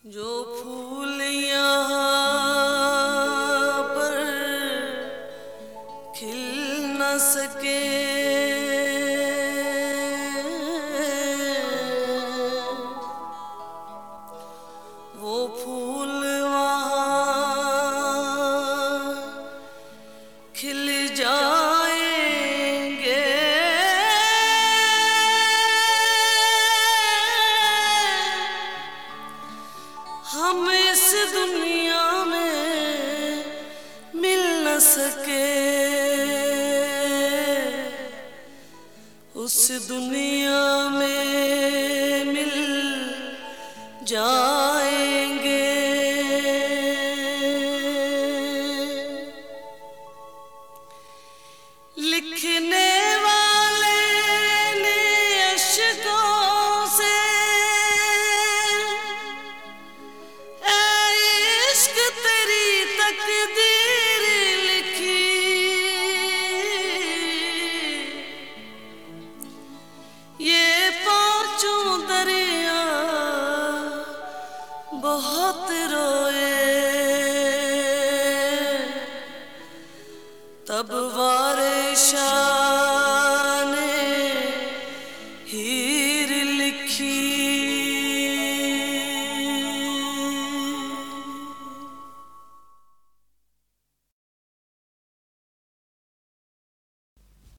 जो फूल यहाँ पर खिल न सके, वो फूल वहाँ खिल जाएंगे। हम इस दुनिया में मिल न सके, उस दुनिया में मिल जाएंगे। लिखने वाले ने अश्कों से इश्क तेरी तकदीर लिखी, ये पांचों दरिया बहुत रोए, तब वारे शाह